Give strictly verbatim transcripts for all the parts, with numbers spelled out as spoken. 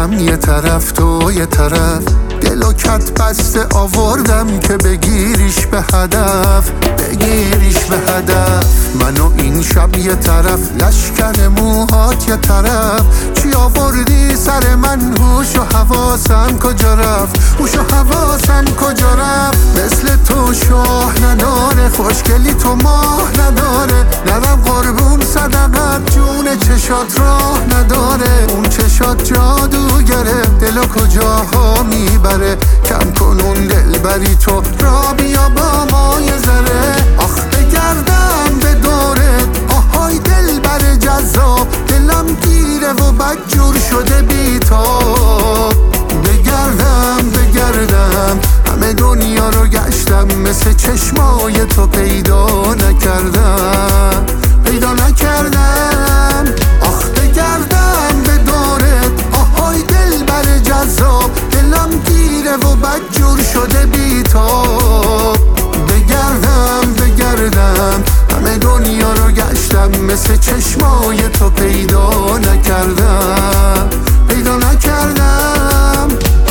من یه طرف تو یه طرف، دل و کت بسته آوردم که بگیریش به هدف، بگیریش به هدف. من و این شب یه طرف، لشکر موهات یه طرف، چی آوردی سر من؟ هوش و حواسم کجا رفت؟ هوش و حواسم کجا رفت؟ مثل تو شاه نداره، خوشگلی تو ماه نداره، نرم قربون صدقت، جون چشات راه نداره. اون چشات جادوگره، دلو کجاها میبره، کم کن اون دل بری تو، را بیا با ما یه ذره. آخ بگردم به دورت، آهای دل بر جذاب، دلم گیره و بدجور شده بی تو. بگردم بگردم همه دنیا رو گشتم، مثل چشمای تو پیدا نکردم، پیدا نکردم. آخ بگردم به دورت، آهای دل بر جذاب، دلم گیره و بدجور شده بی تو. بگردم بگردم همه دنیا رو گشتم، مثل چشمای تو پیدا نکردم، پیدا نکردم.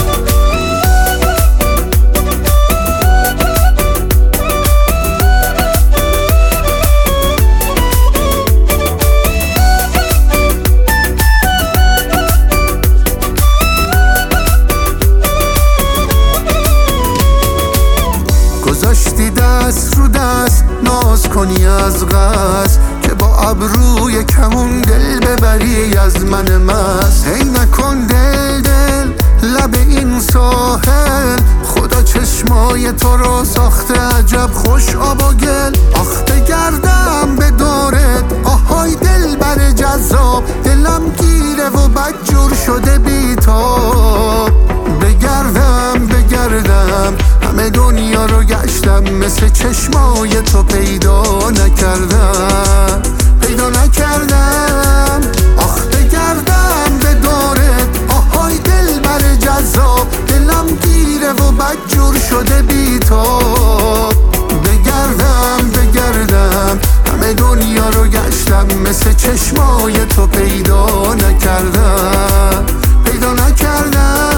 گذاشتی دست رو دست، ناز کنی از قصد، که با ابروی کمون دل ببری از من مست. هی نکن دل دل لب این ساحل، خدا چشمای تو رو ساخته عجب خوش آب و گل. آخ بگردم به دورت، آهای دل بر جذاب، دلم گیره و بدجور شده بی تو. بگردم بگردم همه دنیا رو گشتم، مثل چشمای تو پیدا نکردم، پیدا نکردم. آخ بگردم به دورت، آهای دل بر جذاب، دلم گیره و بدجور شده بی تو. بگردم بگردم همه دنیا رو گشتم، مثل چشمای تو پیدا نکردم، پیدا نکردم.